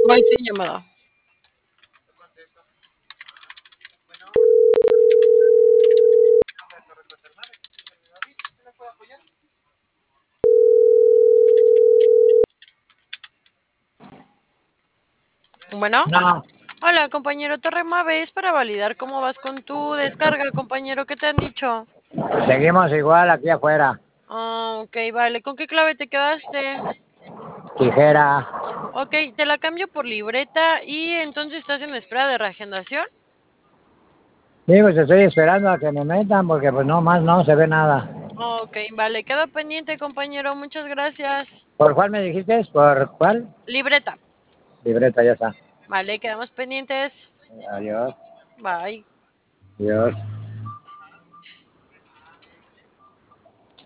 Voy sin llamada. Bueno. No, Hola, compañero Torremave, es para validar cómo vas con tu descarga, compañero. ¿Qué te han dicho? seguimos igual aquí afuera. Ok, vale. ¿Con qué clave te quedaste? Tijera. Ok, te la cambio por libreta y entonces estás en espera de reagendación. Sí, pues estoy esperando a que me metan porque pues no más no se ve nada. Ok, vale. Queda pendiente, compañero. Muchas gracias. ¿Por cuál me dijiste? ¿Por cuál? Libreta. Libreta, ya está. Vale, quedamos pendientes. Adiós. Bye. Adiós.